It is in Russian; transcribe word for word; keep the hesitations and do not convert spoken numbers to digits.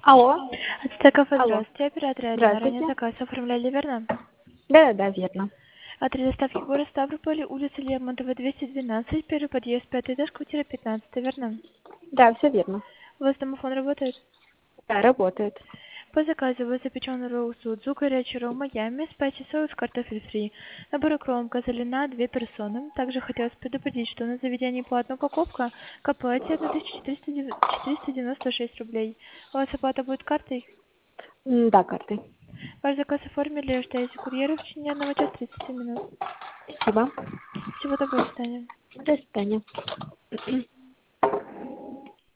Алло. Стеков, Алло. здравствуйте. Оператор Алина. Ранее Здравствуйте. заказ оформляли, верно? Да-да-да, верно. Адрес доставки город Ставрополь, улица Лермонтова, двести двенадцать, первый подъезд, пятый этаж, квартира пятнадцать, верно? Да, все верно. У вас домофон работает? Да, работает. По заказу вы запеченный ролл Судзу, горячий ролл Майами, спайси соус, картофель фри. Набор укрома на две персоны. Также хотелось предупредить, что на заведении платная упаковка к оплате тысяча четыреста девяносто шесть рублей. У вас оплата будет картой? М, Да, картой. Ваш заказ оформили, ждете курьера в течение одного часа тридцати минут. Спасибо. Всего доброго, до свидания. До свидания.